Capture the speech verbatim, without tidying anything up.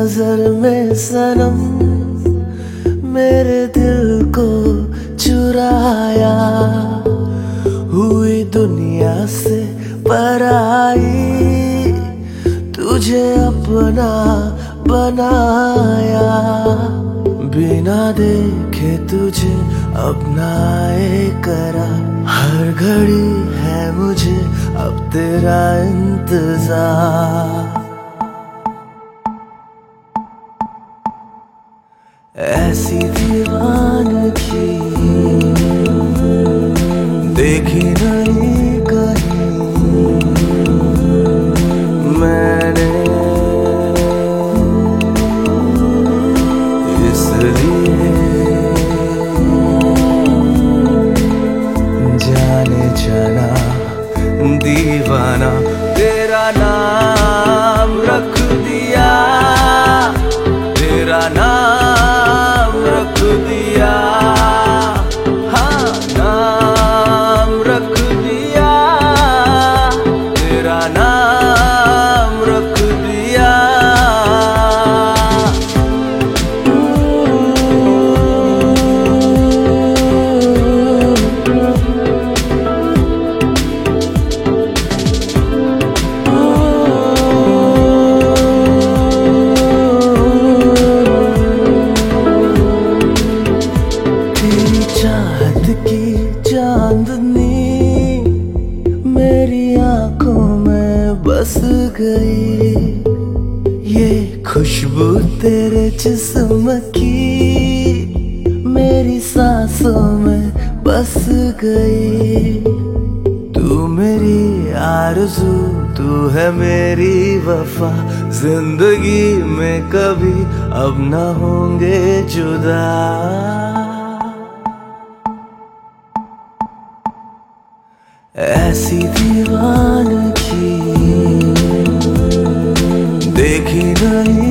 नजर में सनम मेरे दिल को चुराया, हुई दुनिया से पराई, तुझे अपना बनाया। बिना देखे तुझे अपनाए करा, हर घड़ी है मुझे अब तेरा इंतजार। ऐसी दीवानगी देखी नहीं कहीं मैंने, इसलिए जाने जाना दीवाना तेरा नाम रख दिया, तेरा नाम रख दिया, हाँ नाम रख दिया, तेरा नाम रख दिया। चाहत की चांदनी मेरी आंखों में बस गई, ये खुशबू तेरे जिस्म की मेरी सांसों में बस गई। तू मेरी आरज़ू, तू है मेरी वफा, जिंदगी में कभी अब न होंगे जुदा। ऐसी दीवानगी देखी नहीं